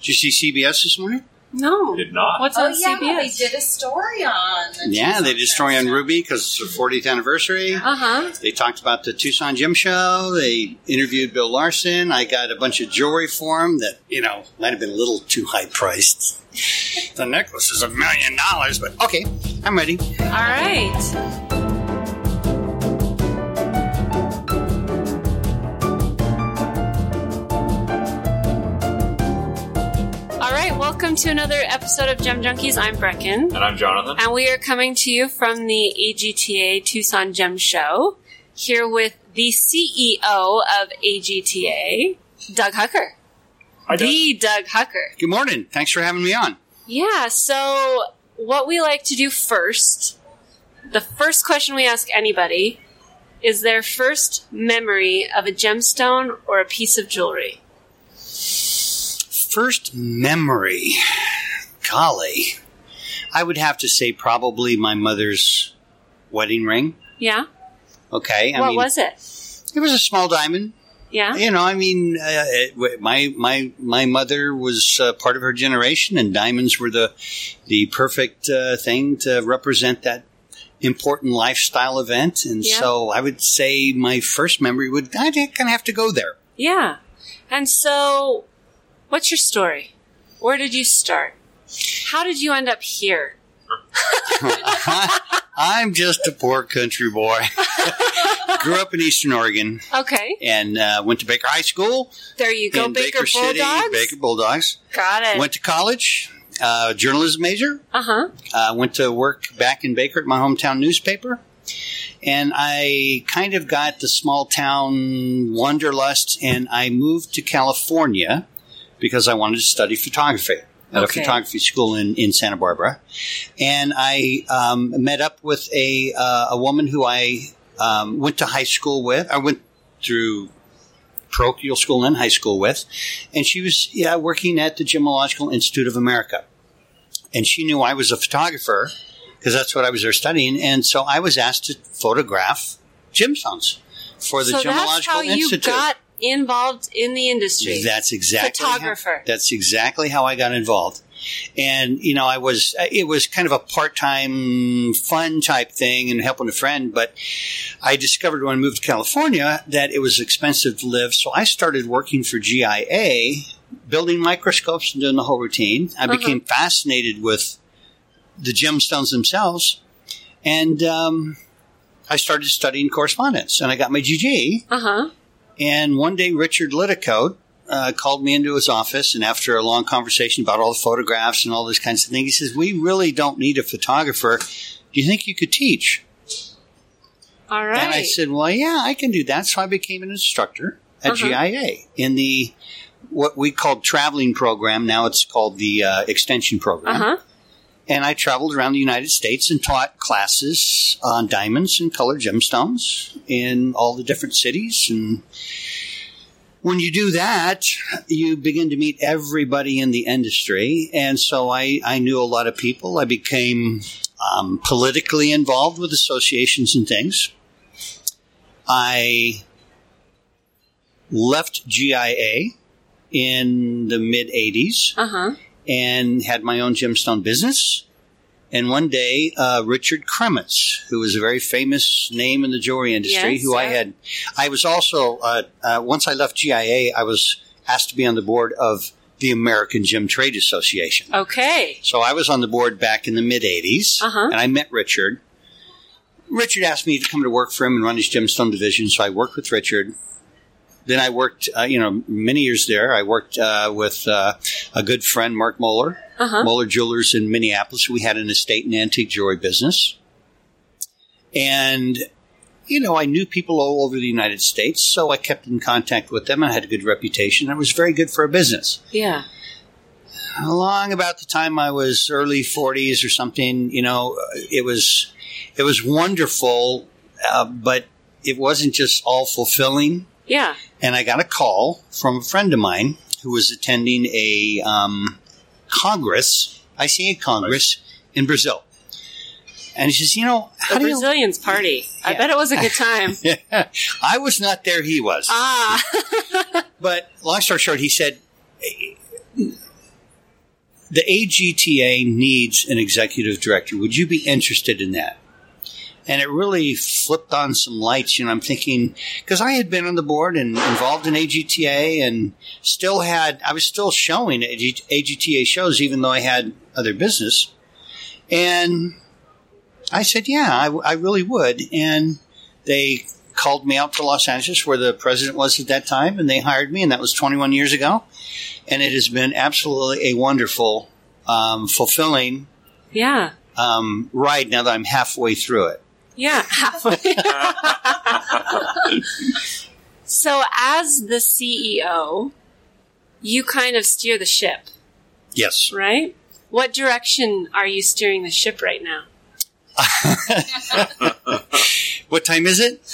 Did you see CBS this morning? No. Did not. What's on yeah, CBS? they did a story on the Yeah, they did a Tucson story on Gemstone. Ruby because it's their 40th anniversary. Uh-huh. They talked about the Tucson Gem Show. They interviewed Bill Larson. I got a bunch of jewelry for him that, might have been a little too high priced. The necklace is $1 million, but okay, I'm ready. All right. All right, welcome to another episode of Gem Junkies. I'm Brecken. And I'm Jonathan. And we are coming to you from the AGTA Tucson Gem Show, here with the CEO of AGTA, Doug Hucker. Hi, Doug. The Doug Hucker. Good morning. Thanks for having me on. Yeah, so what we like to do first, the first question we ask anybody, is their first memory of a gemstone or a piece of jewelry. First memory. Golly. I would have to say probably my mother's wedding ring. Yeah? Okay. What was it? It was a small diamond. Yeah? My mother was part of her generation, and diamonds were the perfect thing to represent that important lifestyle event. And so I would say my first memory would kind of have to go there. Yeah. And so, what's your story? Where did you start? How did you end up here? I'm just a poor country boy. Grew up in Eastern Oregon. Okay. And went to Baker High School. There you go, in Baker City, Bulldogs. Baker Bulldogs. Got it. Went to college, journalism major. Uh-huh. Went to work back in Baker at my hometown newspaper. And I kind of got the small town wanderlust, and I moved to California because I wanted to study photography at a photography school in Santa Barbara. And I met up with a woman who I went to high school with. I went through parochial school and high school with. And she was working at the Gemological Institute of America. And she knew I was a photographer because that's what I was there studying. And so I was asked to photograph gemstones for the Gemological Institute. So that's how you got involved in the industry. That's exactly photographer. That's exactly how I got involved. And, it was kind of a part-time fun type thing and helping a friend. But I discovered when I moved to California that it was expensive to live. So I started working for GIA, building microscopes and doing the whole routine. I became fascinated with the gemstones themselves. And I started studying correspondence. And I got my GG. Uh-huh. And one day, Richard Litticoat called me into his office, and after a long conversation about all the photographs and all these kinds of things, he says, "We really don't need a photographer. Do you think you could teach?" All right. And I said, "Well, yeah, I can do that." So I became an instructor at GIA in the what we called traveling program. Now it's called the extension program. Uh-huh. And I traveled around the United States and taught classes on diamonds and colored gemstones in all the different cities. And when you do that, you begin to meet everybody in the industry. And so I knew a lot of people. I became politically involved with associations and things. I left GIA in the mid-'80s. Uh-huh. And had my own gemstone business. And one day, Richard Kremitz, who was a very famous name in the jewelry industry, I was also, once I left GIA, I was asked to be on the board of the American Gem Trade Association. Okay. So I was on the board back in the mid-'80s, and I met Richard. Richard asked me to come to work for him and run his gemstone division, so I worked with Richard. Then I worked, many years there. I worked with a good friend, Mark Moeller, Moeller Jewelers in Minneapolis. We had an estate and antique jewelry business. And, I knew people all over the United States, so I kept in contact with them. I had a good reputation. It was very good for a business. Yeah. Along about the time I was early 40s or something, it was wonderful, but it wasn't just all fulfilling. Yeah. And I got a call from a friend of mine who was attending a Congress, ICA Congress in Brazil. And he says, how do Brazilians party. Yeah. I bet it was a good time. Yeah. I was not there. He was. Ah. But long story short, he said, the AGTA needs an executive director. Would you be interested in that? And it really flipped on some lights. I'm thinking, because I had been on the board and involved in AGTA and I was still showing AGTA shows, even though I had other business. And I said, yeah, I really would. And they called me out to Los Angeles, where the president was at that time, and they hired me, and that was 21 years ago. And it has been absolutely a wonderful, fulfilling ride now that I'm halfway through it. Yeah, halfway. So as the CEO, you kind of steer the ship. Yes. Right? What direction are you steering the ship right now? What time is it?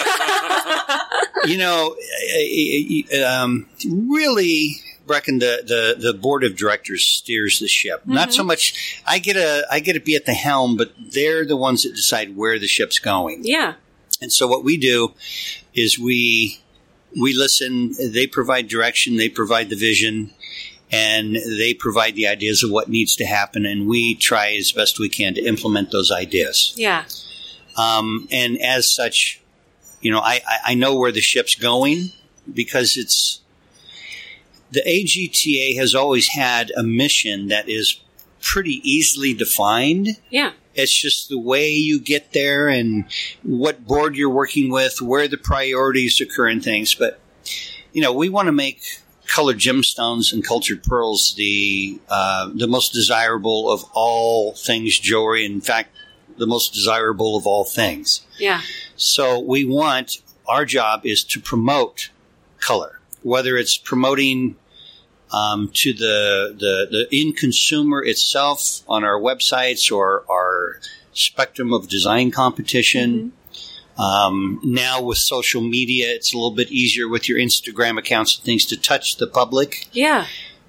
Really, Brecken, the board of directors steers the ship. Mm-hmm. Not so much. I get to be at the helm, but they're the ones that decide where the ship's going. Yeah. And so what we do is we listen. They provide direction. They provide the vision. And they provide the ideas of what needs to happen, and we try as best we can to implement those ideas. Yeah. And as such, I know where the ship's going, because the AGTA has always had a mission that is pretty easily defined. Yeah. It's just the way you get there and what board you're working with, where the priorities occur and things. But, we want to make colored gemstones and cultured pearls the most desirable of all things jewelry. In fact, the most desirable of all things. Yeah. So our job is to promote color, whether it's promoting to the end consumer itself on our websites or our spectrum of design competition. Mm-hmm. Now with social media, it's a little bit easier with your Instagram accounts and things to touch the public. Yeah.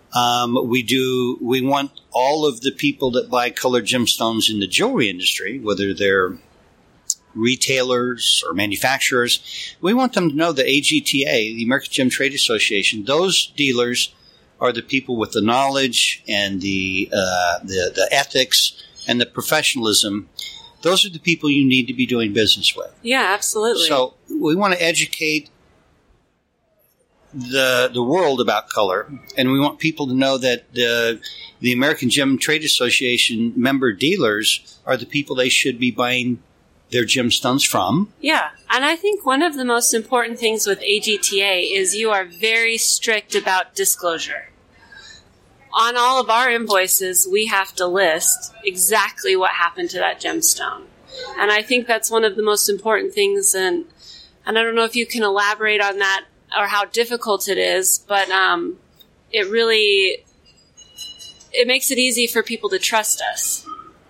We want all of the people that buy colored gemstones in the jewelry industry, whether they're retailers or manufacturers, we want them to know that AGTA, the American Gem Trade Association, those dealers are the people with the knowledge and the ethics and the professionalism. Those are the people you need to be doing business with. Yeah, absolutely. So we want to educate the world about color, and we want people to know that the American Gem Trade Association member dealers are the people they should be buying their gemstones from. Yeah, and I think one of the most important things with AGTA is you are very strict about disclosure. On all of our invoices, we have to list exactly what happened to that gemstone. And I think that's one of the most important things, and I don't know if you can elaborate on that or how difficult it is, but it makes it easy for people to trust us.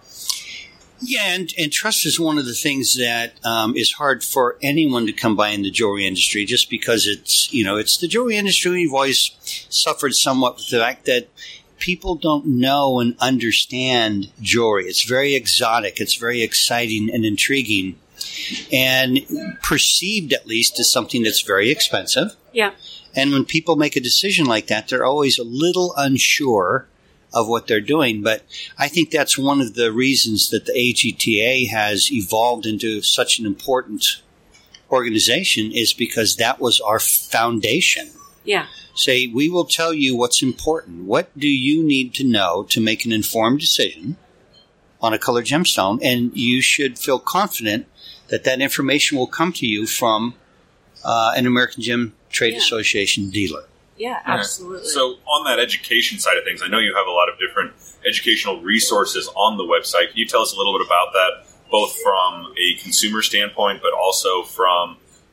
Yeah, and trust is one of the things that is hard for anyone to come by in the jewelry industry, just because it's the jewelry industry. We've always suffered somewhat with the fact that people don't know and understand jewelry. It's very exotic. It's very exciting and intriguing, and perceived at least as something that's very expensive. Yeah. And when people make a decision like that, they're always a little unsure of what they're doing. But I think that's one of the reasons that the AGTA has evolved into such an important organization, is because that was our foundation. Yeah. Say, we will tell you what's important. What do you need to know to make an informed decision on a colored gemstone? And you should feel confident that that information will come to you from an American Gem Trade Association dealer. Yeah, absolutely. So on that education side of things, I know you have a lot of different educational resources on the website. Can you tell us a little bit about that, both from a consumer standpoint, but also from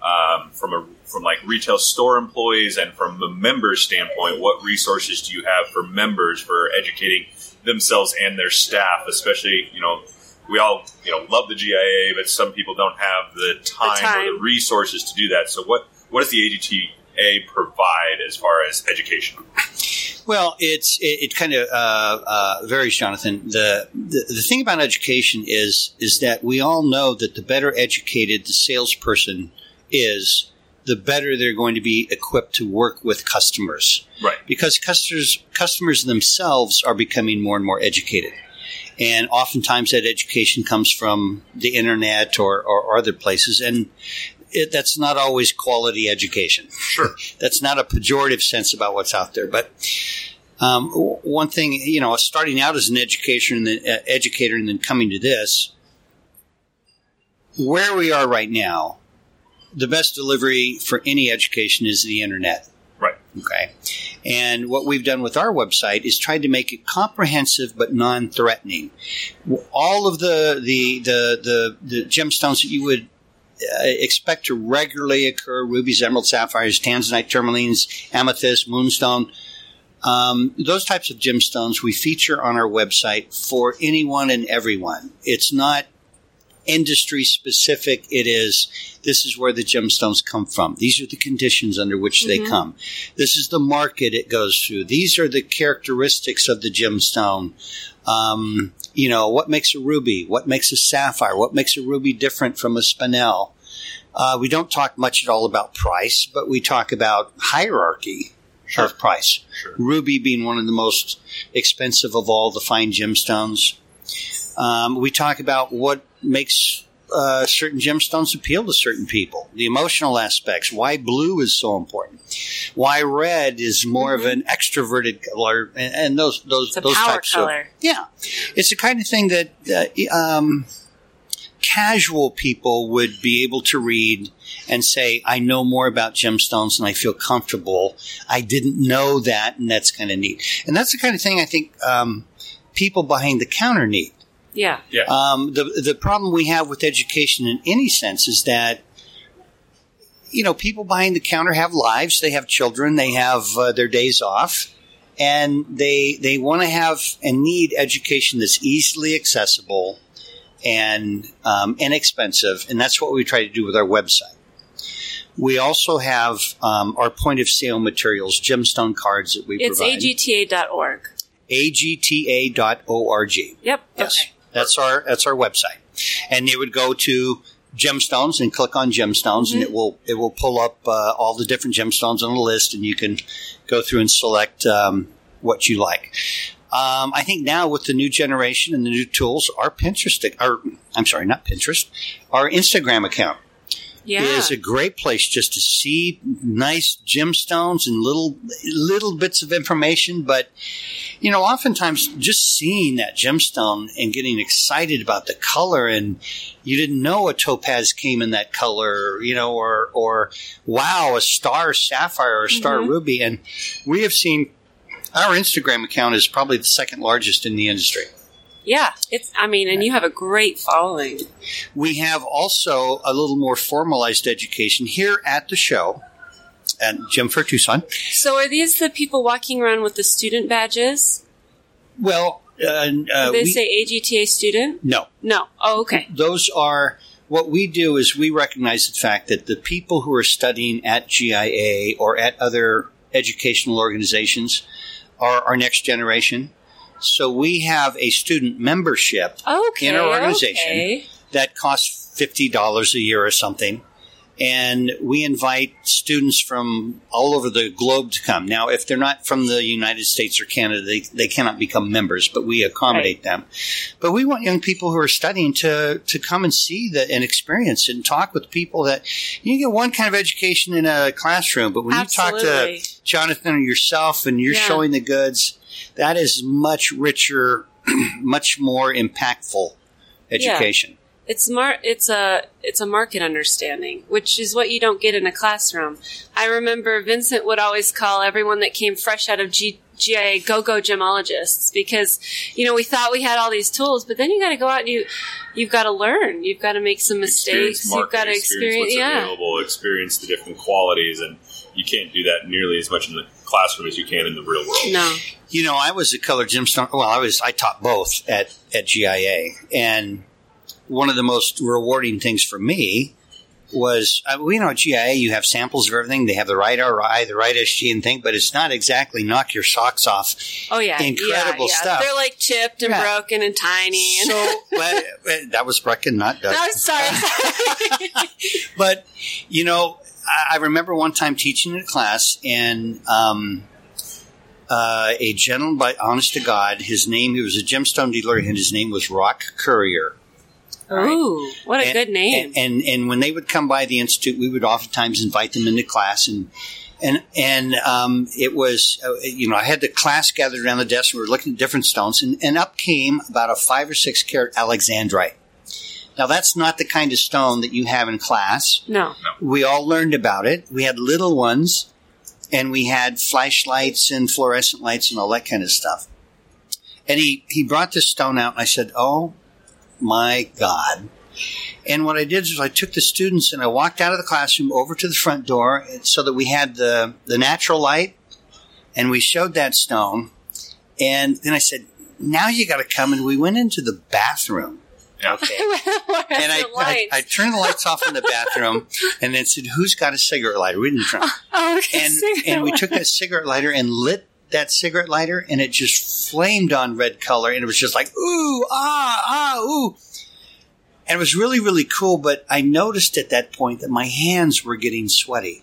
like retail store employees and from a member's standpoint? What resources do you have for members for educating themselves and their staff? Especially, we all love the GIA, but some people don't have the time or the resources to do that. So what does the AGTA provide as far as education? Well, it kind of varies, Jonathan. The thing about education is that we all know that the better educated the salesperson is, the better they're going to be equipped to work with customers. Right. Because customers themselves are becoming more and more educated. And oftentimes that education comes from the internet or other places. And that's not always quality education. Sure. That's not a pejorative sense about what's out there. But one thing, starting out as an educator and then coming to this, where we are right now, the best delivery for any education is the internet. Right. Okay. And what we've done with our website is tried to make it comprehensive but non-threatening. All of the gemstones that you would expect to regularly occur, rubies, emeralds, sapphires, tanzanite, tourmalines, amethyst, moonstone, those types of gemstones we feature on our website for anyone and everyone. It's not industry specific. This is where the gemstones come from. These are the conditions under which they come. This is the market it goes through. These are the characteristics of the gemstone. What makes a ruby? What makes a sapphire? What makes a ruby different from a spinel? We don't talk much at all about price, but we talk about hierarchy of price. Sure. Ruby being one of the most expensive of all the fine gemstones. We talk about what makes certain gemstones appeal to certain people, the emotional aspects, why blue is so important, why red is more of an extroverted color, and those it's a those power types color. of it's the kind of thing that casual people would be able to read and say, I know more about gemstones and I feel comfortable. I didn't know that, and that's kind of neat. And that's the kind of thing I think people behind the counter need. Yeah. The problem we have with education in any sense is that, people behind the counter have lives, they have children, they have their days off, and they want to have and need education that's easily accessible and inexpensive, and that's what we try to do with our website. We also have our point of sale materials, gemstone cards that we provide. It's agta.org. agta.org. Yep. Yes. Okay. That's our website. And they would go to gemstones and click on gemstones, and it will pull up all the different gemstones on the list, and you can go through and select what you like. I think now with the new generation and the new tools, our our Instagram account is a great place just to see nice gemstones and little bits of information. But, oftentimes just seeing that gemstone and getting excited about the color, and you didn't know a topaz came in that color, or wow, a star sapphire or a star ruby. And we have seen our Instagram account is probably the second largest in the industry. Yeah, and you have a great following. We have also a little more formalized education here at the show at Gem Fair Tucson. So are these the people walking around with the student badges? Well, Do they say AGTA student? No. No. Oh, okay. Those are, what we do is we recognize the fact that the people who are studying at GIA or at other educational organizations are our next generation. So we have a student membership in our organization that costs $50 a year or something. And we invite students from all over the globe to come. Now, if they're not from the United States or Canada, they cannot become members, but we accommodate them. But we want young people who are studying to come and see and experience and talk with people that you get one kind of education in a classroom, but when you talk to Jonathan or yourself and you're showing the goods, that is much richer, much more impactful education. Yeah. It's a market understanding, which is what you don't get in a classroom. I remember Vincent would always call everyone that came fresh out of GIA go-go gemologists because, we thought we had all these tools, but then you got to go out and you've got to learn. You've got to make some mistakes. You've got to experience what's available, experience the different qualities, and you can't do that nearly as much in the classroom as you can in the real world. No. I was a color gemstone. Well, I taught both at GIA, and one of the most rewarding things for me was, at GIA, you have samples of everything. They have the right RI, the right SG and thing, but it's not exactly knock your socks off. Oh, yeah. Incredible stuff. They're like chipped and broken and tiny. And so, that was Brecken, not Doug. No, sorry. But, I remember one time teaching in a class, and a gentleman, by honest to God, he was a gemstone dealer, and his name was Rock Courier. Ooh, what a good name. And when they would come by the Institute, we would oftentimes invite them into class, and it was, I had the class gathered around the desk, and we were looking at different stones, and up came about a 5 or 6 carat alexandrite. Now, that's not the kind of stone that you have in class. No. We all learned about it. We had little ones, and we had flashlights and fluorescent lights and all that kind of stuff. And he brought this stone out, and I said, oh, my God. And what I did is I took the students, and I walked out of the classroom over to the front door so that we had the natural light, and we showed that stone. And then I said, now you got to come. And we went into the bathroom. Okay. And I turned the lights off in the bathroom and then said, who's got a cigarette lighter? We didn't turn. And we took that cigarette lighter and lit that cigarette lighter, and it just flamed on red color, and it was just like, ooh, ooh. And it was really, really cool, but I noticed at that point that my hands were getting sweaty.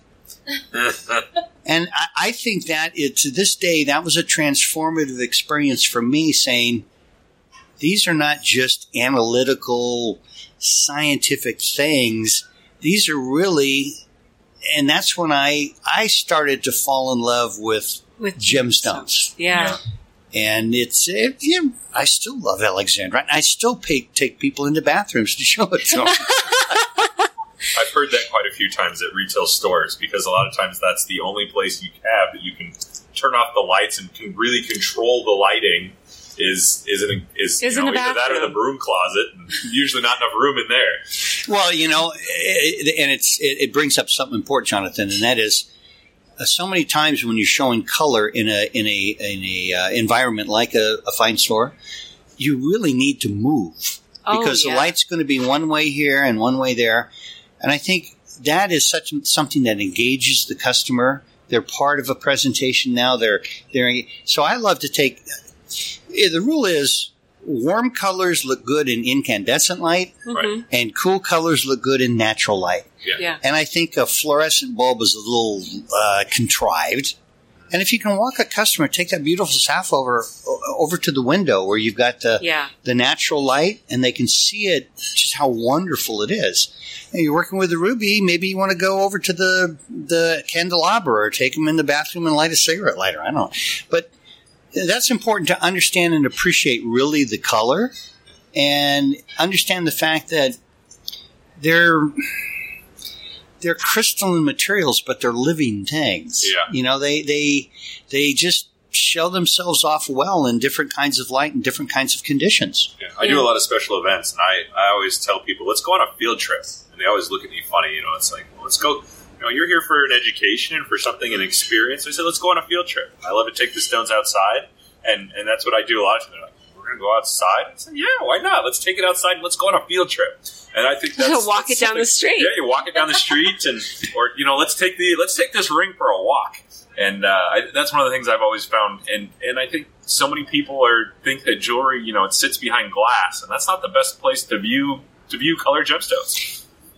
And I think that to this day, that was a transformative experience for me, saying, these are not just analytical, scientific things. These are really, and that's when I started to fall in love with gemstones. Yeah. And I still love alexandrite. I still take people into bathrooms to show it to them. I've heard that quite a few times at retail stores, because a lot of times that's the only place you have that you can turn off the lights and can really control the lighting. Is either that or the broom closet, and usually not enough room in there. Well, and it brings up something important, Jonathan, and that is so many times when you're showing color in a environment like a fine store, you really need to move because the light's going to be one way here and one way there, and I think that is something that engages the customer. They're part of a presentation now. So I love to take. The rule is warm colors look good in incandescent light, and cool colors look good in natural light. Yeah. And I think a fluorescent bulb is a little contrived. And if you can walk a customer, take that beautiful sapphire over to the window where you've got the natural light, and they can see it, just how wonderful it is. And you're working with a ruby, maybe you want to go over to the candelabra or take them in the bathroom and light a cigarette lighter. I don't know. But that's important to understand and appreciate really the color, and understand the fact that they're crystalline materials, but they're living things. Yeah. They just show themselves off well in different kinds of light and different kinds of conditions. Yeah. I do a lot of special events, and I always tell people, let's go on a field trip. And they always look at me funny. It's like, well, let's go. You're here for an education and for something, an experience. I said, let's go on a field trip. I love to take the stones outside, and that's what I do a lot. They're like, we're going to go outside? I said, yeah, why not? Let's take it outside and let's go on a field trip. And I think that's walk it down the street. Yeah, you walk it down the street, or let's take this ring for a walk. And that's one of the things I've always found. And I think so many people think that jewelry, it sits behind glass, and that's not the best place to view colored gemstones.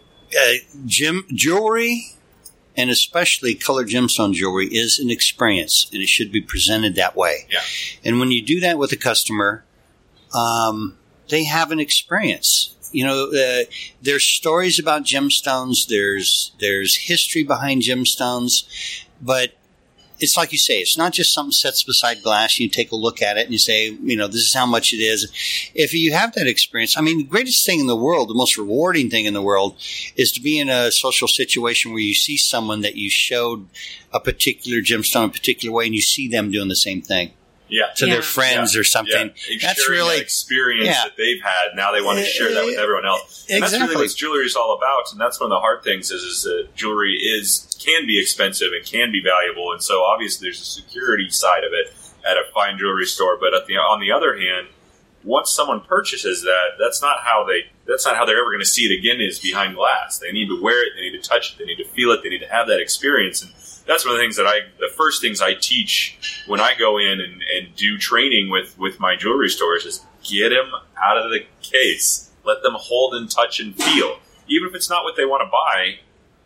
Jewelry, and especially colored gemstone jewelry, is an experience, and it should be presented that way. Yeah. And when you do that with a customer, they have an experience. There's stories about gemstones. There's history behind gemstones, but it's like you say, it's not just something sets beside glass. You take a look at it and you say, this is how much it is. If you have that experience, the greatest thing in the world, the most rewarding thing in the world, is to be in a social situation where you see someone that you showed a particular gemstone a particular way, and you see them doing the same thing. Yeah. To their friends or something. Yeah. That's really that experience that they've had. Now they want to share that with everyone else. And exactly. That's really what jewelry is all about. And that's one of the hard things is that jewelry can be expensive and can be valuable. And so obviously there's a security side of it at a fine jewelry store. But on the other hand, once someone purchases that's not how they're ever going to see it again, is behind glass. They need to wear it, they need to touch it, they need to feel it, they need to have that experience. And that's one of the things the first things I teach when I go in and do training with my jewelry stores is get them out of the case. Let them hold and touch and feel. Even if it's not what they want to buy,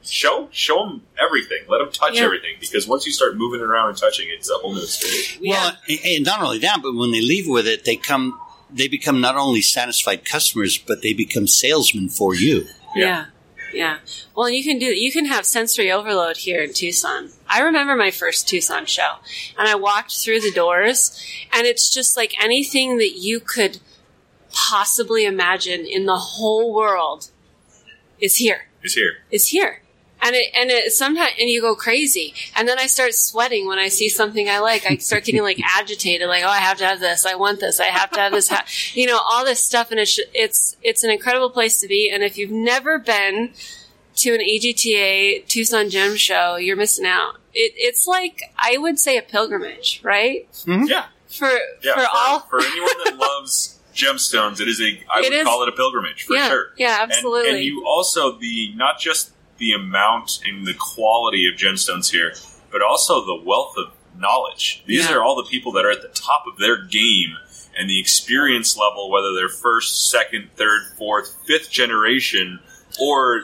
show them everything. Let them touch everything, because once you start moving around and touching it, it's a whole new experience. Well, and not only that, but when they leave with it, they become not only satisfied customers, but they become salesmen for you. Yeah. Well, you can have sensory overload here in Tucson. I remember my first Tucson show, and I walked through the doors, and it's just like anything that you could possibly imagine in the whole world is here. And it sometimes, and you go crazy. And then I start sweating when I see something I like. I start getting like agitated, like, oh, I have to have this. I want this. I have to have this. All this stuff. And it's an incredible place to be. And if you've never been to an AGTA Tucson Gem Show, you're missing out. It's like, I would say, a pilgrimage, right? Mm-hmm. Yeah. For anyone that loves gemstones, I would call it a pilgrimage for sure. Yeah, absolutely. And you also not just the amount and the quality of gemstones here, but also the wealth of knowledge. These are all the people that are at the top of their game, and the experience level, whether they're first, second, third, fourth, fifth generation, or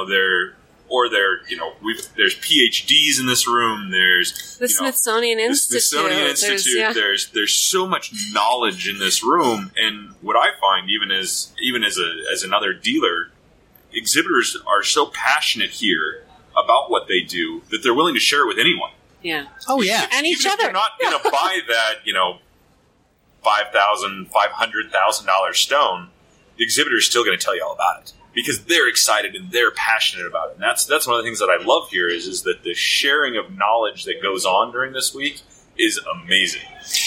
there's PhDs in this room. There's the Smithsonian Institute. There's so much knowledge in this room, and what I find, even as another dealer, exhibitors are so passionate here about what they do that they're willing to share it with anyone. Yeah. Oh yeah, and each Even other. If you're not going to buy that, $5,000, $500,000 stone, the exhibitor is still going to tell you all about it, because they're excited and they're passionate about it. And that's one of the things that I love here is that the sharing of knowledge that goes on during this week is amazing.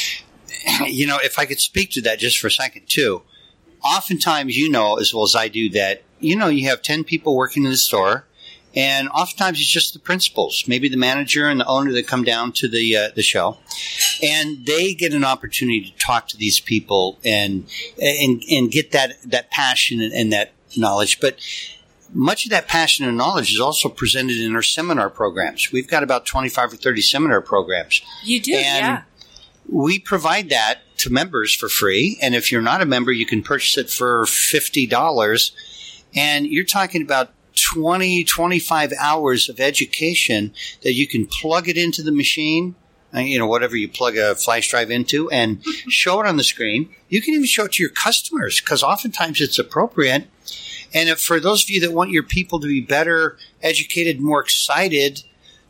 If I could speak to that just for a second too. Oftentimes, as well as I do, that you have 10 people working in the store, and oftentimes it's just the principals, maybe the manager and the owner that come down to the show, and they get an opportunity to talk to these people and get that passion and that knowledge. But much of that passion and knowledge is also presented in our seminar programs. We've got about 25 or 30 seminar programs. You do, and we provide that to members for free. And if you're not a member, you can purchase it for $50. And you're talking about 20, 25 hours of education that you can plug it into the machine, whatever you plug a flash drive into, and show it on the screen. You can even show it to your customers, because oftentimes it's appropriate. And for those of you that want your people to be better educated, more excited,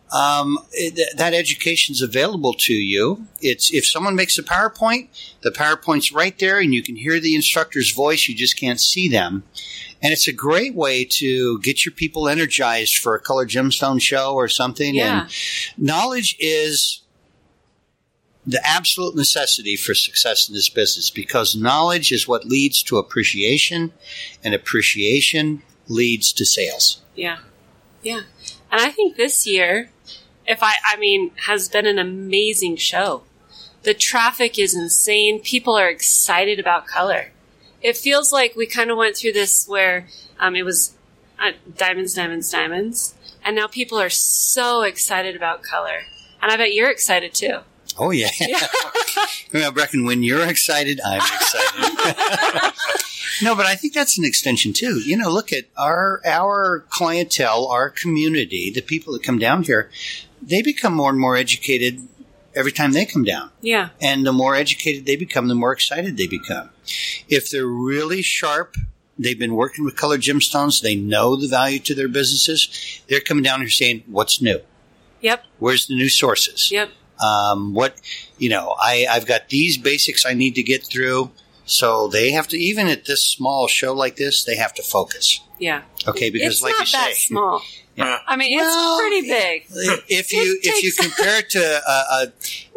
that education is available to you. If someone makes a PowerPoint, the PowerPoint's right there, and you can hear the instructor's voice. You just can't see them. And it's a great way to get your people energized for a Color Gemstone show or something. Yeah. And knowledge is the absolute necessity for success in this business, because knowledge is what leads to appreciation, and appreciation leads to sales. Yeah. And I think this year, has been an amazing show. The traffic is insane. People are excited about color. It feels like we kind of went through this where it was diamonds, and now people are so excited about color. And I bet you're excited too. Oh, yeah. Well, Brecken, when you're excited, I'm excited. No, but I think that's an extension too. Look at our clientele, our community, the people that come down here, they become more and more educated every time they come down. Yeah. And the more educated they become, the more excited they become. If they're really sharp, they've been working with colored gemstones, they know the value to their businesses, they're coming down here saying, what's new? Yep. Where's the new sources? Yep. I've got these basics I need to get through. So they have to, even at this small show like this, they have to focus. Yeah. Okay, because it's like not you say, that small. Yeah. It's pretty big. If you compare it to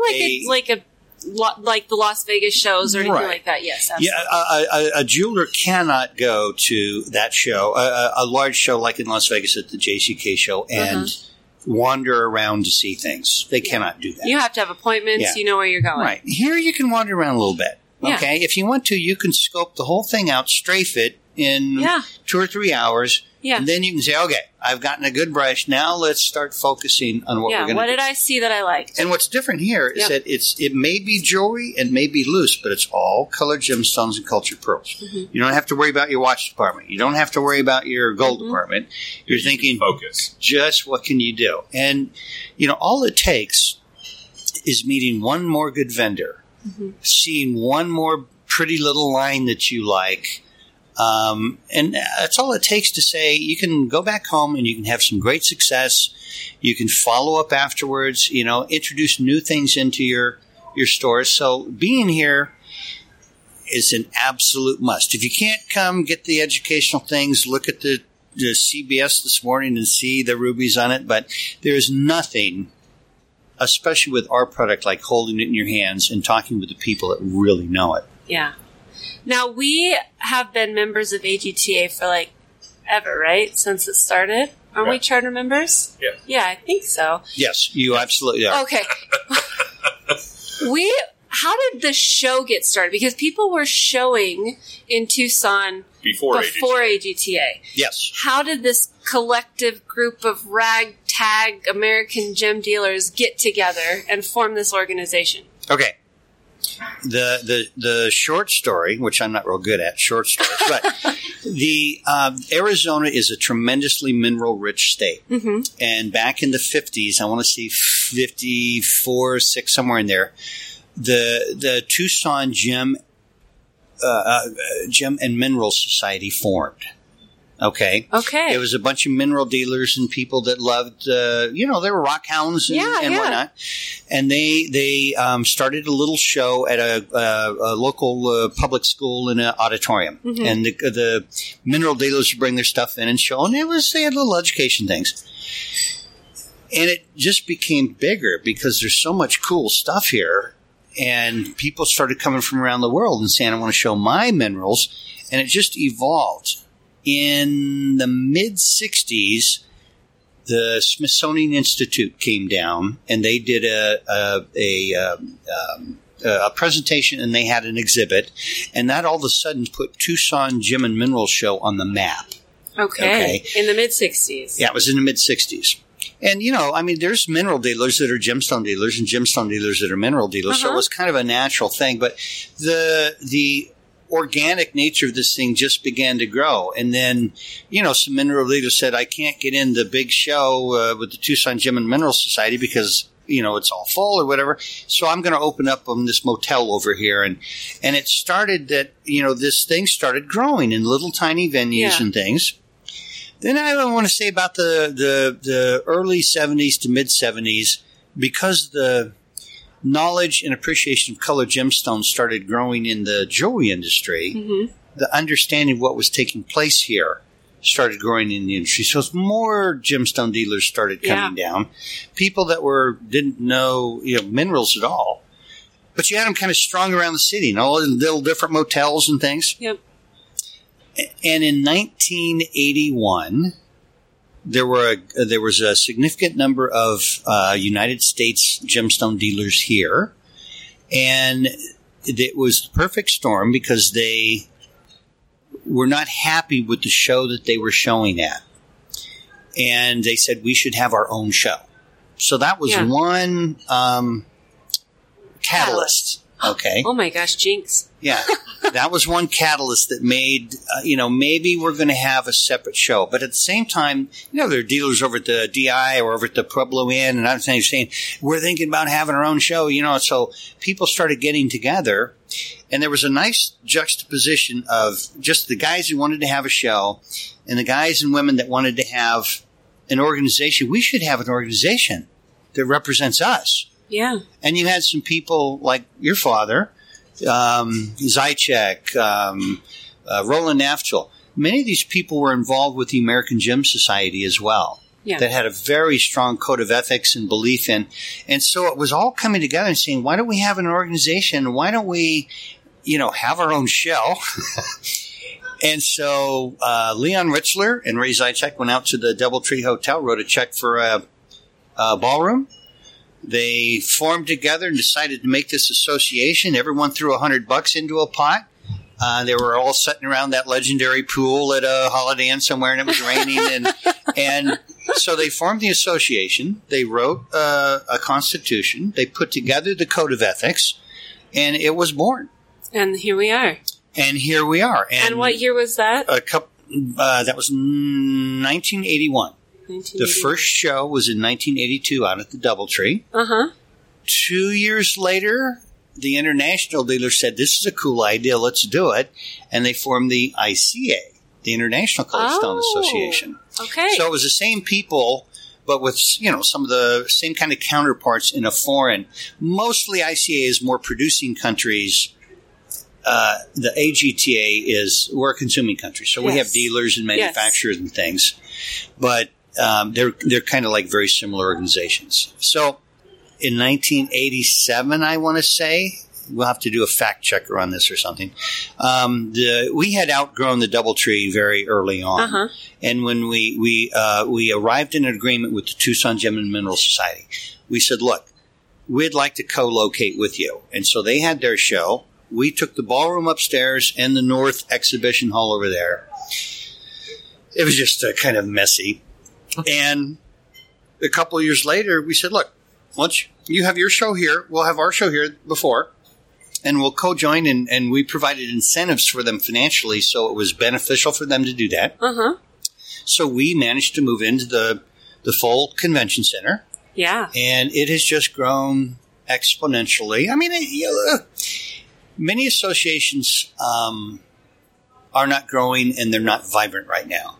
like the Las Vegas shows or anything like that, yes, absolutely. Yeah, a jeweler cannot go to that show, a large show like in Las Vegas at the JCK show, and wander around to see things. They cannot do that. You have to have appointments. Yeah. You know where you're going. Right. Here you can wander around a little bit. Okay. If you want to, you can scope the whole thing out, strafe it, in Yeah. 2 or 3 hours. Yeah. And then you can say, okay, I've gotten a good brush. Now let's start focusing on what we're Yeah. going to What do. did I see that I liked? And what's different here is that it may be jewelry and may be loose, but it's all colored gemstones and cultured pearls. You don't have to worry about your watch department. You don't have to worry about your gold department. You're thinking, Focus. just what can you do? And, all it takes is meeting one more good vendor, seeing one more pretty little line that you like. And that's all it takes to say you can go back home and you can have some great success. You can follow up afterwards, introduce new things into your stores. So being here is an absolute must. If you can't come get the educational things, look at the CBS this morning and see the rubies on it. But there's nothing, especially with our product, like holding it in your hands and talking with the people that really know it. Yeah. Now, we have been members of AGTA for ever, right? Since it started. Aren't we charter members? Yeah. Yeah, I think so. Yes, you absolutely are. Okay. How did the show get started? Because people were showing in Tucson Before AGTA. Yes. How did this collective group of ragtag American gem dealers get together and form this organization? Okay. The short story, which I'm not real good at, short stories, but the Arizona is a tremendously mineral-rich state. Mm-hmm. And back in the 50s, I want to say 54, 6, somewhere in there, the Tucson Gem and Mineral Society formed. Okay. Okay. It was a bunch of mineral dealers and people that loved, they were rock hounds and whatnot. And they started a little show at a local public school in an auditorium. Mm-hmm. And the mineral dealers would bring their stuff in and show. And they had little education things. And it just became bigger because there's so much cool stuff here. And people started coming from around the world and saying, I want to show my minerals. And it just evolved. In the mid-'60s, the Smithsonian Institute came down, and they did a presentation, and they had an exhibit, and that all of a sudden put Tucson Gem and Mineral Show on the map. Okay. In the mid-'60s. Yeah, it was in the mid-'60s. And, there's mineral dealers that are gemstone dealers and gemstone dealers that are mineral dealers, so it was kind of a natural thing. But the organic nature of this thing just began to grow. And then, some mineral dealers said, I can't get in the big show with the Tucson Gem and Mineral Society because, it's all full or whatever. So I'm going to open up this motel over here. And it started that, this thing started growing in little tiny venues and things. Then I want to say about the early 70s to mid 70s, because the knowledge and appreciation of colored gemstones started growing in the jewelry industry, the understanding of what was taking place here started growing in the industry. So as more gemstone dealers started coming down, people that didn't know minerals at all, but you had them kind of strung around the city, in little different motels and things. Yep. And in 1981, there was a significant number of United States gemstone dealers here, and it was the perfect storm because they were not happy with the show that they were showing at, and they said we should have our own show. So that was one catalyst. Okay. Oh my gosh, jinx. Yeah. That was one catalyst that made, maybe we're going to have a separate show. But at the same time, there are dealers over at the DI or over at the Pueblo Inn, and I'm saying, we're thinking about having our own show, so people started getting together, and there was a nice juxtaposition of just the guys who wanted to have a show and the guys and women that wanted to have an organization. We should have an organization that represents us. Yeah. And you had some people like your father, Zychek, Roland Naftel. Many of these people were involved with the American Gem Society as well. Yeah. That had a very strong code of ethics and belief in. And so it was all coming together and saying, why don't we have an organization? Why don't we, have our own show? And so Leon Ritzler and Ray Zychek went out to the Doubletree Hotel, wrote a check for a ballroom. They formed together and decided to make this association. Everyone threw $100 into a pot. They were all sitting around that legendary pool at a Holiday Inn somewhere, and it was raining. And so they formed the association. They wrote a constitution. They put together the code of ethics, and it was born. And here we are. And here we are. And what year was that? That was 1981. 1981. The first show was in 1982 out at the Doubletree. Uh-huh. 2 years later, the international dealer said, this is a cool idea, let's do it. And they formed the ICA, the International Colored Stone Association. Okay. So it was the same people, but with, some of the same kind of counterparts in a foreign. Mostly ICA is more producing countries. The AGTA we're a consuming country. So we have dealers and manufacturers and things. But they're kind of like very similar organizations. So in 1987, I want to say, we'll have to do a fact checker on this or something. We had outgrown the Doubletree very early on, and when we arrived in an agreement with the Tucson Gem and Mineral Society, we said, "Look, we'd like to co-locate with you." And so they had their show. We took the ballroom upstairs and the North Exhibition Hall over there. It was just kind of messy, and a couple of years later, we said, "Look, once you have your show here, we'll have our show here before, and we'll co-join," and we provided incentives for them financially, so it was beneficial for them to do that. So we managed to move into the full convention center. Yeah. And it has just grown exponentially. I mean, many associations are not growing, and they're not vibrant right now.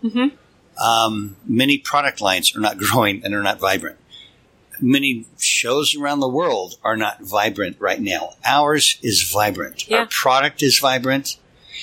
Many product lines are not growing, and are not vibrant. Many shows around the world are not vibrant right now. Ours is vibrant. Yeah. Our product is vibrant.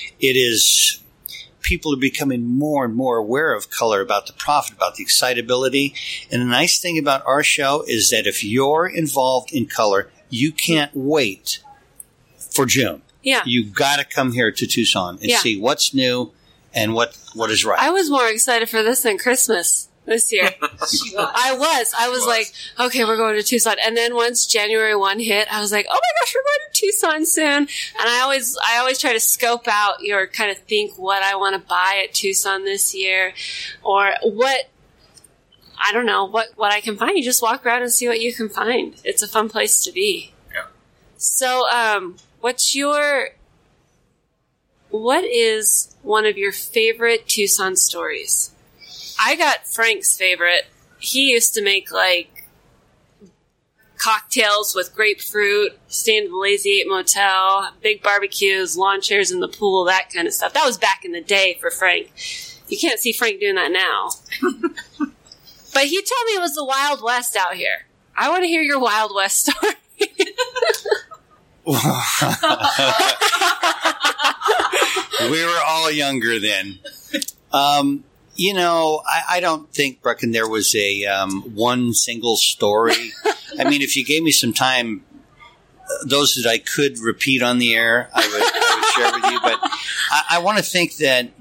People are becoming more and more aware of color, about the profit, about the excitability. And the nice thing about our show is that if you're involved in color, you can't wait for June. Yeah. You've got to come here to Tucson and see what's new and what is right. I was more excited for this than Christmas this year. I was like, okay, we're going to Tucson. And then once January 1 hit, I was like, oh my gosh, we're going to Tucson soon. And I always try to scope out or kind of think what I want to buy at Tucson this year, or what I can find. You just walk around and see what you can find. It's a fun place to be. Yeah. So, what is one of your favorite Tucson stories? I got Frank's favorite. He used to make, cocktails with grapefruit, staying at the Lazy 8 Motel, big barbecues, lawn chairs in the pool, that kind of stuff. That was back in the day for Frank. You can't see Frank doing that now. But he told me it was the Wild West out here. I want to hear your Wild West story. We were all younger then. I don't think, Brecken, there was a one single story. I mean, if you gave me some time, those that I could repeat on the air, I would share with you. But I want to think that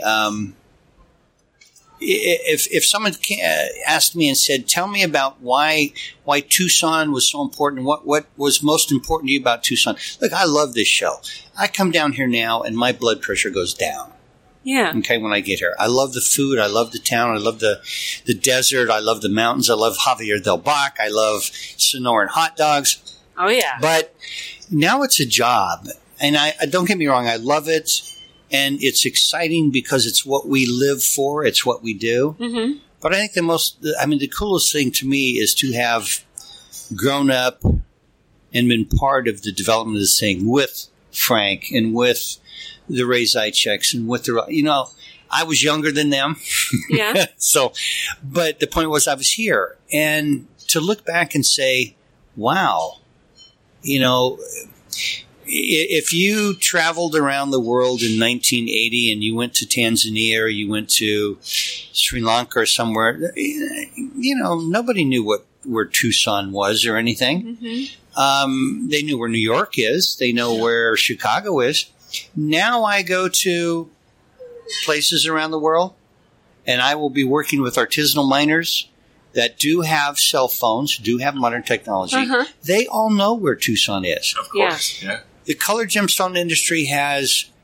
if someone asked me and said, "Tell me about why Tucson was so important, what was most important to you about Tucson?" Look, I love this show. I come down here now, and my blood pressure goes down. Yeah. Okay, when I get here. I love the food. I love the town. I love the desert. I love the mountains. I love Javier del Bac. I love Sonoran hot dogs. Oh, yeah. But now it's a job. And I don't get me wrong, I love it. And it's exciting because it's what we live for. It's what we do. Mm-hmm. But I think the coolest thing to me is to have grown up and been part of the development of this thing with Frank and with the Ray Zycheks and with I was younger than them. Yeah. But the point was I was here. And to look back and say, wow, if you traveled around the world in 1980 and you went to Tanzania or you went to Sri Lanka or somewhere, nobody knew where Tucson was or anything. Mm-hmm. They knew where New York is. They know where Chicago is. Now I go to places around the world, and I will be working with artisanal miners that do have cell phones, do have modern technology. Uh-huh. They all know where Tucson is. Of course, yeah. The colored gemstone industry has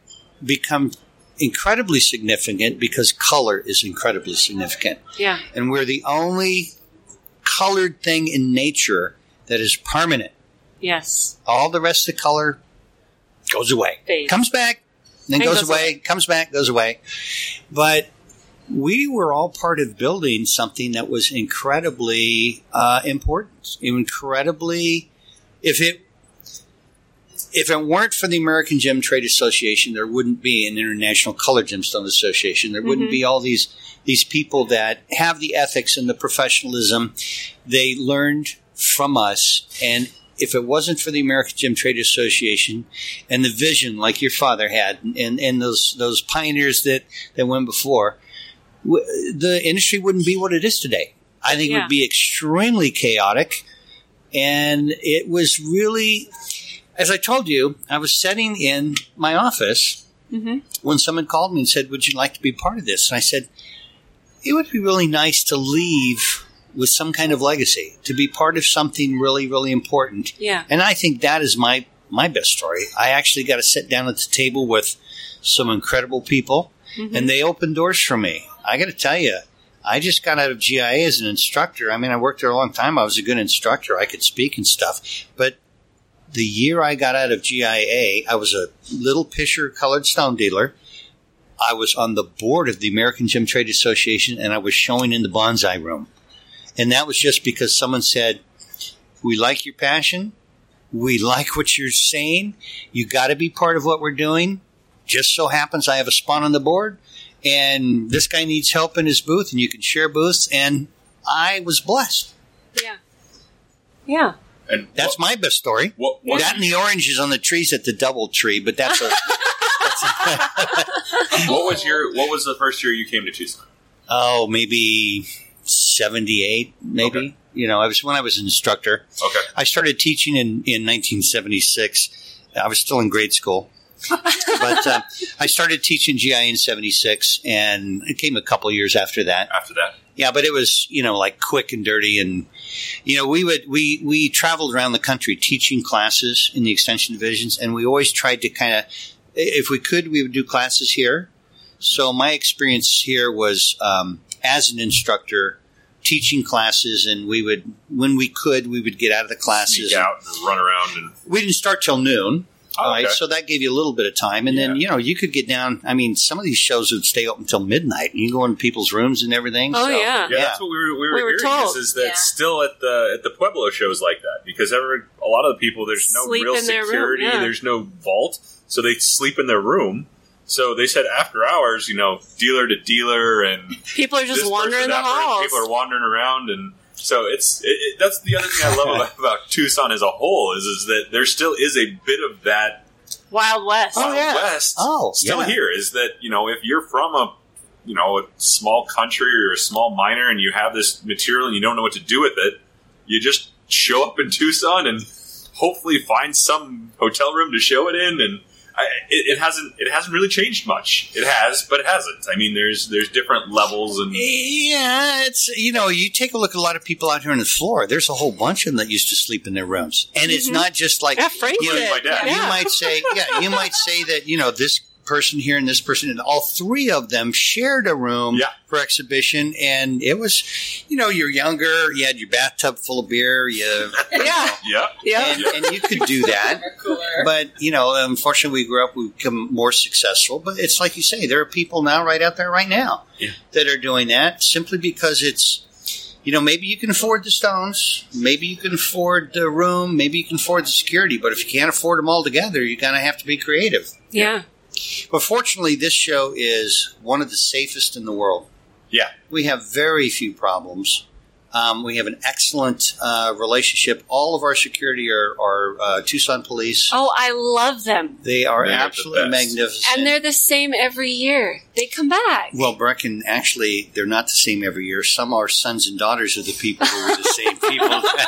become incredibly significant because color is incredibly significant. Yeah. And we're the only colored thing in nature that is permanent. Yes. All the rest of the color goes away. Fades. Comes back, then And goes goes away, away. comes back, goes away. But we were all part of building something that was incredibly important. Incredibly, if it weren't for the American Gem Trade Association, there wouldn't be an International Color Gemstone Association. There wouldn't be all these people that have the ethics and the professionalism they learned from us. And if it wasn't for the American Gem Trade Association and the vision like your father had and those pioneers that went before, the industry wouldn't be what it is today. I think it would be extremely chaotic. And it was really, as I told you, I was sitting in my office when someone called me and said, would you like to be part of this? And I said, it would be really nice to leave with some kind of legacy, to be part of something really, really important. Yeah. And I think that is my best story. I actually got to sit down at the table with some incredible people, and they opened doors for me. I got to tell you, I just got out of GIA as an instructor. I mean, I worked there a long time. I was a good instructor. I could speak and stuff. But the year I got out of GIA, I was a little Pisher colored stone dealer. I was on the board of the American Gem Trade Association, and I was showing in the bonsai room. And that was just because someone said, we like your passion. We like what you're saying. You got to be part of what we're doing. Just so happens I have a spot on the board, and this guy needs help in his booth, and you can share booths. And I was blessed. Yeah. Yeah. And That's my best story. what That and the oranges on the trees at the Double Tree, but that's a... what was the first year you came to Tucson? Oh, maybe 78, maybe. Okay. You know, when I was an instructor. Okay. I started teaching in 1976. I was still in grade school. But I started teaching GI in 76, and it came a couple years after that. After that? Yeah, but it was, like quick and dirty. And, we traveled around the country teaching classes in the extension divisions, and we always tried to kind of, if we could, we would do classes here. So my experience here was as an instructor teaching classes, and we would, when we could, we would get out of the classes. Sneak out and run around. And We didn't start till noon. Oh, okay. So that gave you a little bit of time. And then, you could get down. I mean, some of these shows would stay open until midnight. And you go in people's rooms and everything. Oh, so, yeah. Yeah, that's what we were were hearing told. is that Yeah. still at the Pueblo shows like that, because a lot of the people, there's no Sleep real in their room, security, yeah. there's no vault, so they sleep in their room. So they said after hours, dealer to dealer, and People are just this wandering person, the that person, halls. people are wandering around, and so that's the other thing I love about Tucson as a whole is that there still is a bit of that Wild West. Oh, yeah. West still yeah. here. Is that if you're from a small country or a small miner and you have this material and you don't know what to do with it, you just show up in Tucson and hopefully find some hotel room to show it in. And it hasn't really changed much. It has, but it hasn't. I mean, there's different levels and Yeah, it's, you take a look at a lot of people out here on the floor. There's a whole bunch of them that used to sleep in their rooms. And it's not just like, Yeah, Frank did. my dad. you might say that, this person here and this person, and all three of them shared a room for exhibition. And it was, you're younger, you had your bathtub full of beer, Yeah. yeah. and you could do that. Cooler. But, unfortunately, we grew up, we become more successful. But it's like you say, there are people now right out there right now that are doing that simply because it's, maybe you can afford the stones, maybe you can afford the room, maybe you can afford the security. But if you can't afford them all together, you're going to have to be creative. Yeah. But fortunately, this show is one of the safest in the world. Yeah. We have very few problems. We have an excellent relationship. All of our security are Tucson police. Oh, I love them. They are They're the absolutely best. magnificent. And they're the same every year. They come back. Well, Brecken, actually, they're not the same every year. Some are sons and daughters of the people who were the same people.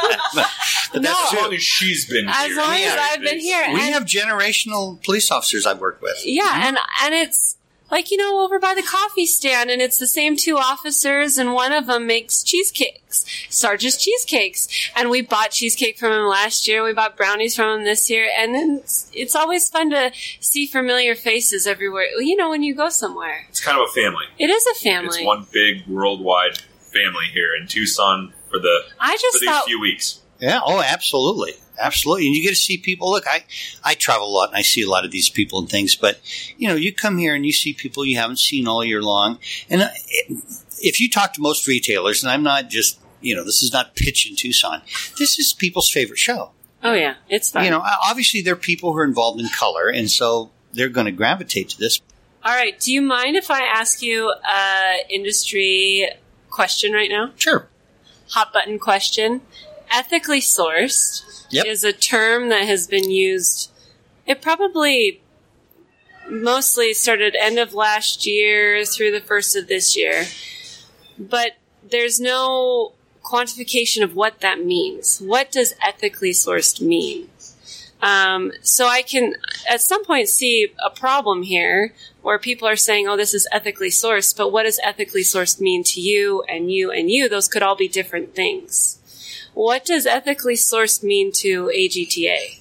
But that's As long true. as she's been As here. long as Yeah, I've been here. We And- have generational police officers I've worked with. Yeah, and it's Like, you know, over by the coffee stand, and it's the same two officers, and one of them makes cheesecakes, Sarge's Cheesecakes. And we bought cheesecake from him last year, we bought brownies from him this year, and then it's always fun to see familiar faces everywhere, you know, when you go somewhere. It's kind of a family. It is a family. It's one big worldwide family here in Tucson for these few weeks. Yeah, oh, absolutely. Absolutely. And you get to see people. Look, I travel a lot and I see a lot of these people and things, but, you know, you come here and you see people you haven't seen all year long. And if you talk to most retailers, and I'm not just, you know, this is not pitch in Tucson, this is people's favorite show. Oh, yeah. It's fun. You know, obviously there are people who are involved in color, and so they're going to gravitate to this. All right. Do you mind if I ask you an industry question right now? Sure. Hot button question. Ethically sourced is a term that has been used. It probably mostly started end of last year through the first of this year. But there's no quantification of what that means. What does ethically sourced mean? So I can at some point see a problem here where people are saying, oh, this is ethically sourced, but what does ethically sourced mean to you and you and you? Those could all be different things. What does ethically sourced mean to AGTA?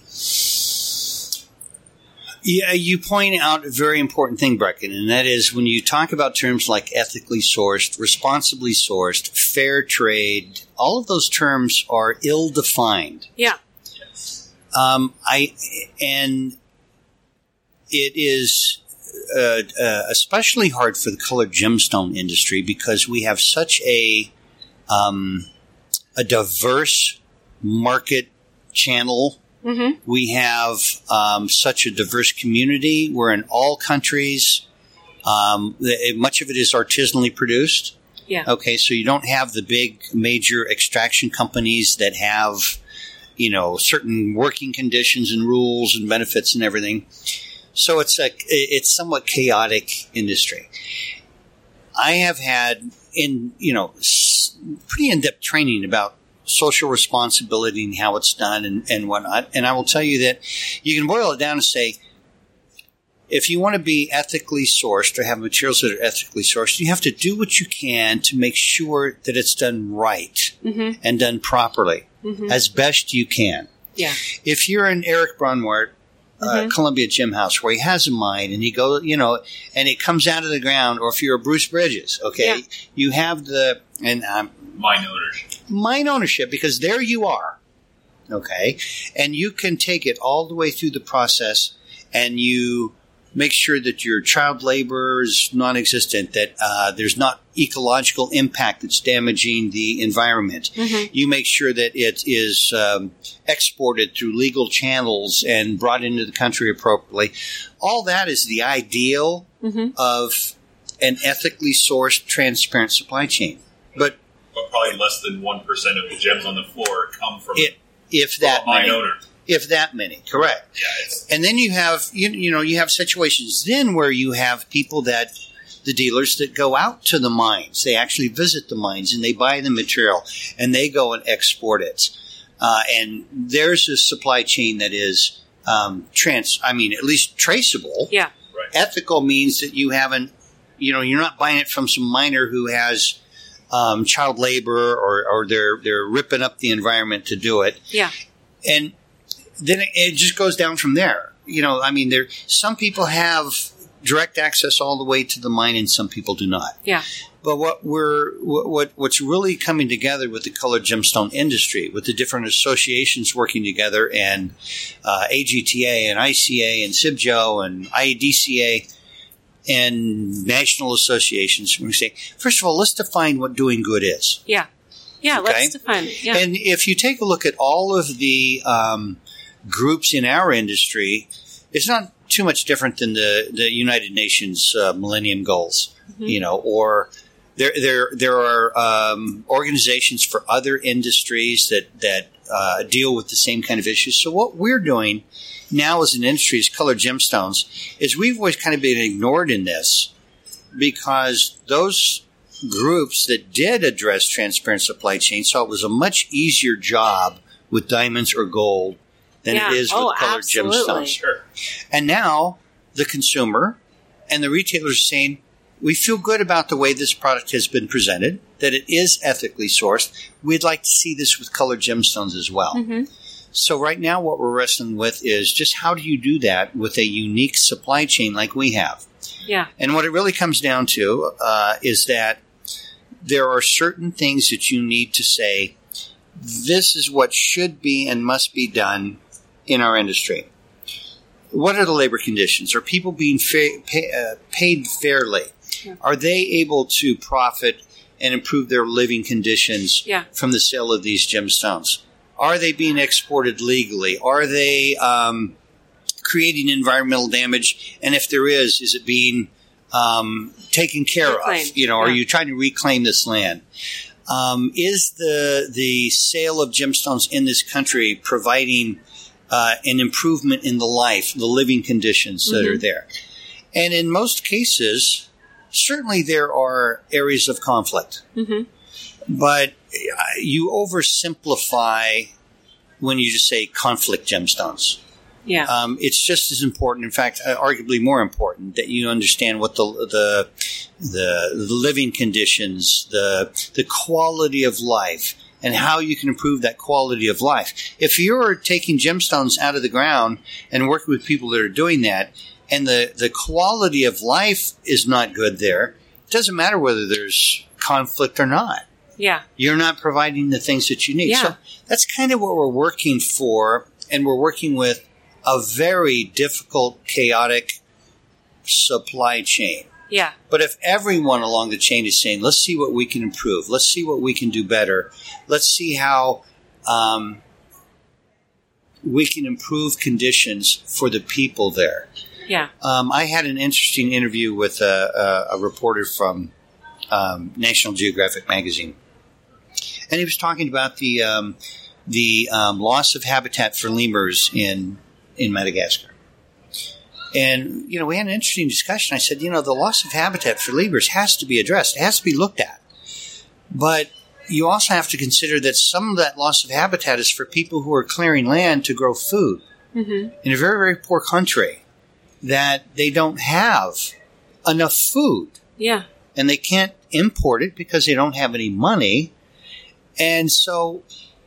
Yeah, you point out a very important thing, Brecken, and that is when you talk about terms like ethically sourced, responsibly sourced, fair trade, all of those terms are ill-defined. Yeah. And it is especially hard for the colored gemstone industry because we have such a diverse market channel. Mm-hmm. We have such a diverse community. We're in all countries. Much of it is artisanally produced. Yeah. Okay, so you don't have the big major extraction companies that have, you know, certain working conditions and rules and benefits and everything. So it's somewhat chaotic industry. I have had pretty in-depth training about social responsibility and how it's done and whatnot. And I will tell you that you can boil it down and say, if you want to be ethically sourced or have materials that are ethically sourced, you have to do what you can to make sure that it's done right and done properly as best you can. Yeah. If you're an Eric Braunwart, Columbia Gem House, where he has a mine and he goes, you know, and it comes out of the ground, or if you're a Bruce Bridges, okay, you have mine ownership because there you are, okay, and you can take it all the way through the process and you make sure that your child labor is non-existent, that there's not ecological impact that's damaging the environment. You make sure that it is exported through legal channels and brought into the country appropriately. All that is the ideal of an ethically sourced, transparent supply chain. But probably less than 1% of the gems on the floor come from a mine owner. If that many, correct. Yeah, and then you have, you have situations then where you have people the dealers that go out to the mines. They actually visit the mines and they buy the material and they go and export it. And there's a supply chain that is at least traceable. Yeah. Right. Ethical means that you haven't, you're not buying it from some miner who has child labor or they're ripping up the environment to do it. Yeah. And then it just goes down from there. Some people have direct access all the way to the mine, and some people do not. Yeah. But what's really coming together with the colored gemstone industry, with the different associations working together, and AGTA and ICA and CIBGO and IADCA and national associations, we say, first of all, let's define what doing good is. Yeah. Yeah. Okay? Let's define it. Yeah. And if you take a look at all of the groups in our industry, it's not too much different than the United Nations Millennium Goals, or there are organizations for other industries that deal with the same kind of issues. So what we're doing now as an industry as colored gemstones is we've always kind of been ignored in this because those groups that did address transparent supply chain saw it was a much easier job with diamonds or gold than it is with colored gemstones. Sure. And now the consumer and the retailers are saying, we feel good about the way this product has been presented, that it is ethically sourced. We'd like to see this with colored gemstones as well. Mm-hmm. So right now what we're wrestling with is just how do you do that with a unique supply chain like we have? Yeah. And what it really comes down to is that there are certain things that you need to say, this is what should be and must be done in our industry. What are the labor conditions? Are people being paid fairly? Yeah. Are they able to profit and improve their living conditions from the sale of these gemstones? Are they being exported legally? Are they creating environmental damage? And if there is it being taken care of? You know, are you trying to reclaim this land? Is the sale of gemstones in this country providing an improvement in the living conditions that are there? And in most cases, certainly there are areas of conflict. Mm-hmm. But you oversimplify when you just say conflict gemstones. Yeah. It's just as important, in fact, arguably more important, that you understand what the living conditions, the quality of life, and how you can improve that quality of life. If you're taking gemstones out of the ground and working with people that are doing that, and the quality of life is not good there, it doesn't matter whether there's conflict or not. Yeah. You're not providing the things that you need. Yeah. So that's kind of what we're working for, and we're working with a very difficult, chaotic supply chain. Yeah. But if everyone along the chain is saying, let's see what we can improve, let's see what we can do better, let's see how we can improve conditions for the people there. Yeah. I had an interesting interview with a reporter from National Geographic magazine, and he was talking about the loss of habitat for lemurs in Madagascar. And, you know, we had an interesting discussion. I said, you know, the loss of habitat for lemurs has to be addressed. It has to be looked at. But you also have to consider that some of that loss of habitat is for people who are clearing land to grow food in a very, very poor country that they don't have enough food. Yeah. And they can't import it because they don't have any money. And so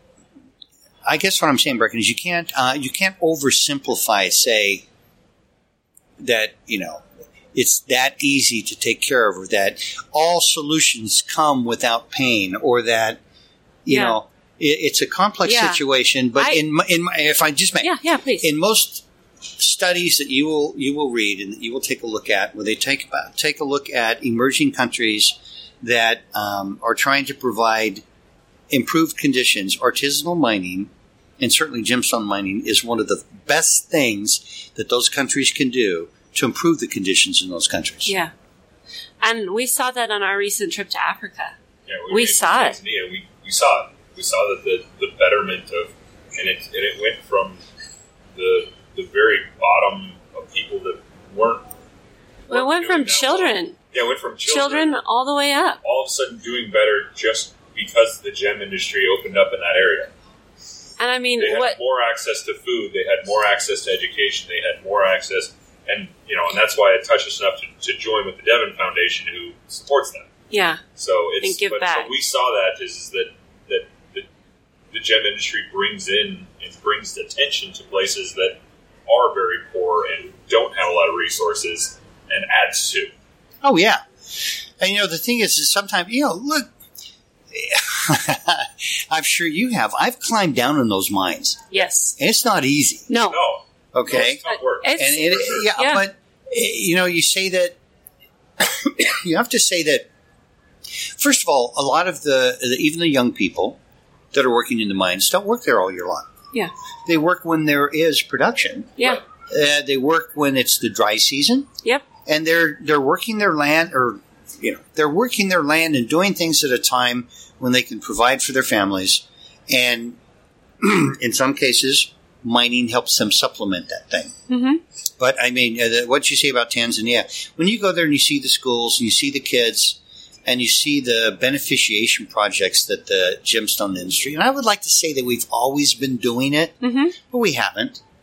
I guess what I'm saying, Brecken, is you can't oversimplify, say, that, you know, it's that easy to take care of, or that all solutions come without pain, or that, you know, it's a complex situation. But if I just may, please. In most studies that you will read and that you will take a look at, where they take a look at emerging countries that are trying to provide improved conditions, artisanal mining, and certainly gemstone mining is one of the best things that those countries can do to improve the conditions in those countries. Yeah. And we saw that on our recent trip to Africa. Yeah, we saw it. We saw it. We saw that the betterment of, and it went from the very bottom of people that weren't. It went from children. Yeah, it went from children all the way up. All of a sudden doing better just because the gem industry opened up in that area. And I mean, they had more access to food, they had more access to education, they had more access, and you know, and that's why it touched us enough to join with the Devon Foundation, who supports them. Yeah. So it's and give back. So we saw that is that the gem industry brings in and brings attention to places that are very poor and don't have a lot of resources, and adds to. Oh yeah, and you know the thing is sometimes, you know, look. I'm sure you have. I've climbed down in those mines. Yes. And it's not easy. No. Okay. No, it's tough work. But you know, you say that you have to say that. First of all, a lot of even the young people that are working in the mines don't work there all year long. Yeah. They work when there is production. Yeah. They work when it's the dry season. Yep. And they're working their land, or you know, they're working their land and doing things at a time when they can provide for their families. And in some cases, mining helps them supplement that thing. Mm-hmm. But I mean, what you say about Tanzania, when you go there and you see the schools and you see the kids and you see the beneficiation projects that the gemstone industry, and I would like to say that we've always been doing it, but we haven't.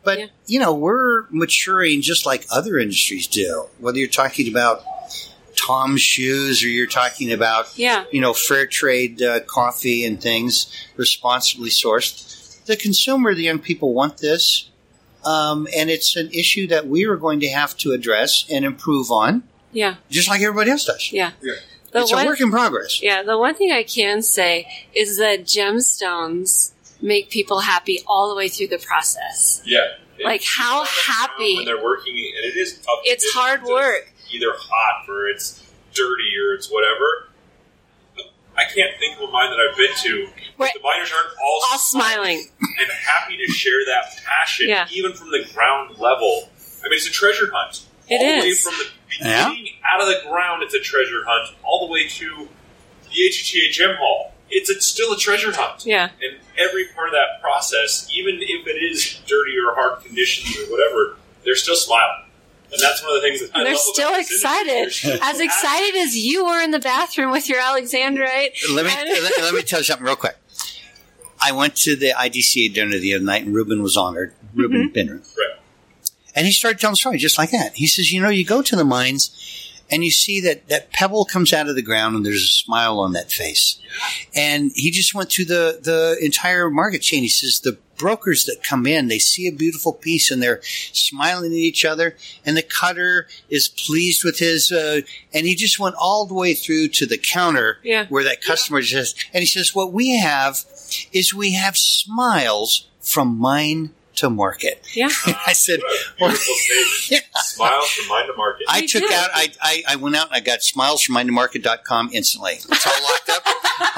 But, Yeah. we're maturing just like other industries do. Whether you're talking about Tom's shoes or you're talking about, fair trade coffee and things responsibly sourced. The consumer, the young people want this. And it's an issue that we are going to have to address and improve on. Yeah. Just like everybody else does. Yeah. It's a work in progress. Yeah. The one thing I can say is that gemstones make people happy all the way through the process. Yeah. Like how happy. When they're working, and it is tough. It's hard work. It's either hot or it's dirty or it's whatever. I can't think of a mine that I've been to. Right. The miners aren't all smiling and happy to share that passion, Yeah. even from the ground level. I mean, it's a treasure hunt. It all the way is. from the beginning out of the ground, it's a treasure hunt, all the way to the AGTA Gem Hall. It's still a treasure hunt. Yeah. And every part of that process, even if it is dirty or hard conditions or whatever, they're still smiling. And that's one of the things that I They're love still about this excited. industry. As excited as you were in the bathroom with your Alexandrite. Let me tell you something real quick. I went to the IDCA dinner the other night, and Ruben was honored. Ruben Binner. Right. And he started telling a story just like that. He says, you go to the mines, and you see that pebble comes out of the ground, and there's a smile on that face. And he just went through the entire market chain. He says the brokers that come in, they see a beautiful piece, and they're smiling at each other, and the cutter is pleased with his and he just went all the way through to the counter where that customer just, and he says, what we have is we have smiles from mine to market. Yeah. I said, Beautiful statement. Smiles from mine to market. I went out and I got smiles from mindtomarket.com instantly. It's all locked up.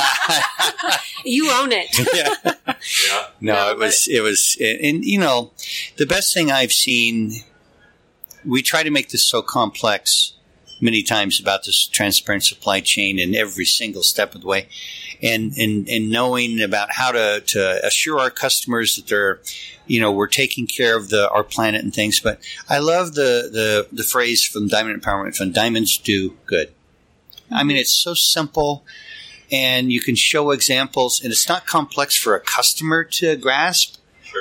You own it. Yeah. No, it was, and the best thing I've seen, we try to make this so complex many times about this transparent supply chain in every single step of the way, and knowing about how to assure our customers that they're, we're taking care of our planet and things. But I love the phrase from Diamond Empowerment Fund, diamonds do good. I mean, it's so simple, and you can show examples, and it's not complex for a customer to grasp,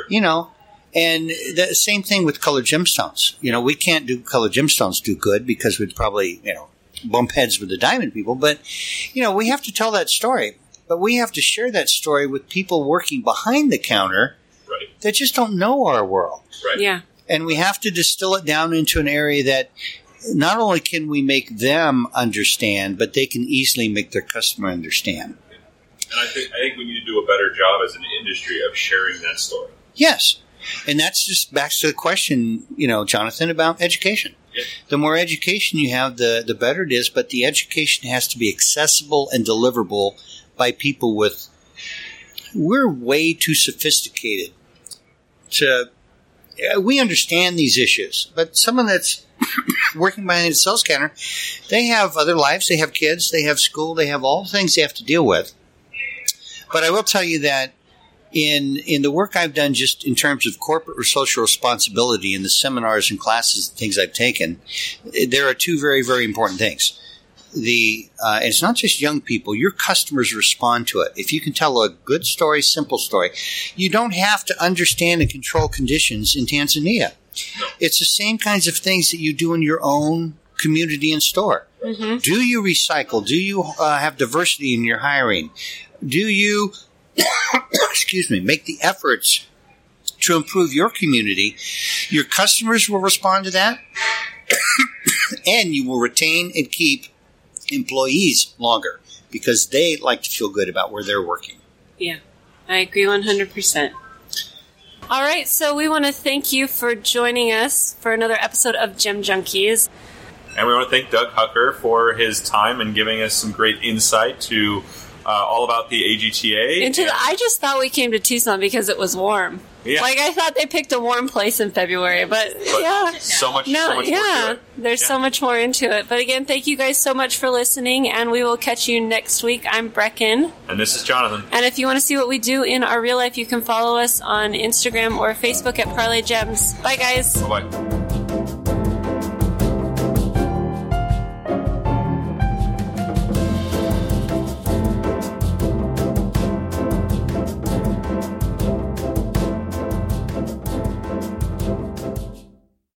And the same thing with colored gemstones. We can't do colored gemstones do good because we'd probably, bump heads with the diamond people. But, we have to tell that story. But we have to share that story with people working behind the counter that just don't know our world. Right. Yeah. And we have to distill it down into an area that not only can we make them understand, but they can easily make their customer understand. And I think we need to do a better job as an industry of sharing that story. Yes. And that's just back to the question, Jonathan, about education. Yeah. The more education you have, the better it is, but the education has to be accessible and deliverable by people we're way too sophisticated we understand these issues, but someone that's working behind the sales counter, they have other lives, they have kids, they have school, they have all the things they have to deal with. But I will tell you that in the work I've done just in terms of corporate or social responsibility in the seminars and classes and things I've taken, there are two very, very important things. It's not just young people. Your customers respond to it. If you can tell a good story, simple story, you don't have to understand and control conditions in Tanzania. No. It's the same kinds of things that you do in your own community and store. Mm-hmm. Do you recycle? Do you have diversity in your hiring? Do you make the efforts to improve your community? Your customers will respond to that, and you will retain and keep employees longer because they like to feel good about where they're working. Yeah, I agree 100%. All right, so we want to thank you for joining us for another episode of Gem Junkies. And we want to thank Doug Hucker for his time and giving us some great insight to all about the AGTA. I just thought we came to Tucson because it was warm. Yeah. I thought they picked a warm place in February, but yeah. So much more to it. There's so much more into it. But again, thank you guys so much for listening, and we will catch you next week. I'm Brecken. And this is Jonathan. And if you want to see what we do in our real life, you can follow us on Instagram or Facebook at Parlay Gems. Bye, guys. Bye-bye.